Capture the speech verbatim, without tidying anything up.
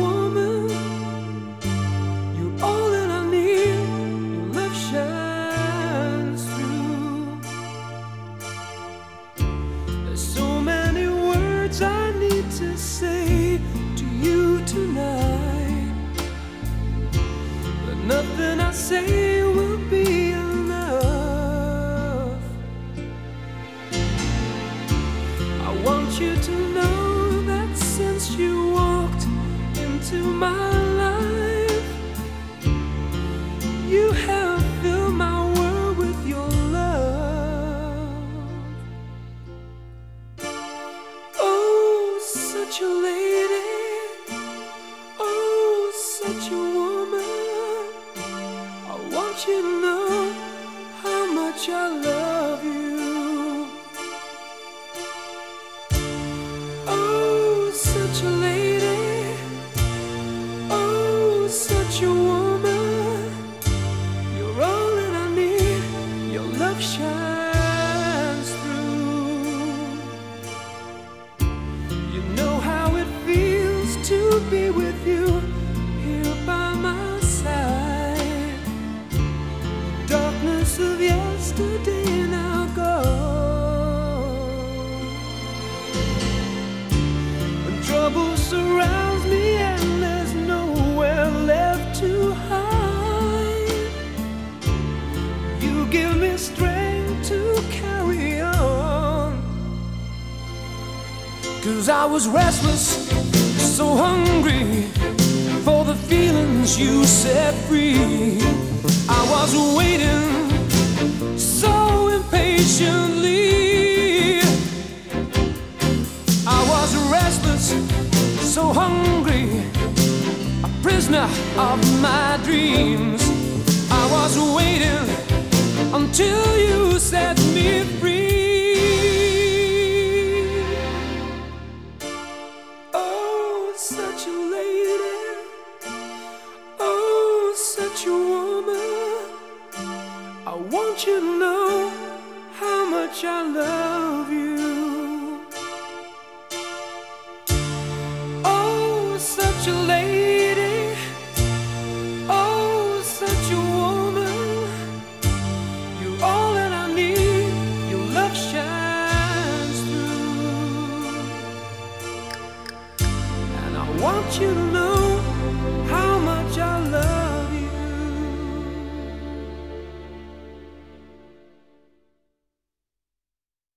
woman. You're all that I need. Your love shines through. There's so many words I need to say to you tonight, but nothing I say will be enough. I want you to know that since you walked into my life, you have filled my world with your love. Oh, such a lady, oh, such a woman. I want you to know how much I love you. Oh, such a lady, oh, such a woman. You're all that I need. Your love shines through. You know how it feels to be with you here by my side. The darkness of yesterday now gone. When trouble surrounds me and there's nowhere left to hide, you give me strength to carry on. 'Cause I was restless, so hungry for the feelings you set free. I was waiting so impatiently. I was restless, so hungry, a prisoner of my dreams. I was waiting until you set me free. Oh, such a lady, oh, such a woman. I want you to know how much I love you. Oh, such a lady, oh, such a woman. You're all that I need. Your love shines through. And I want you to know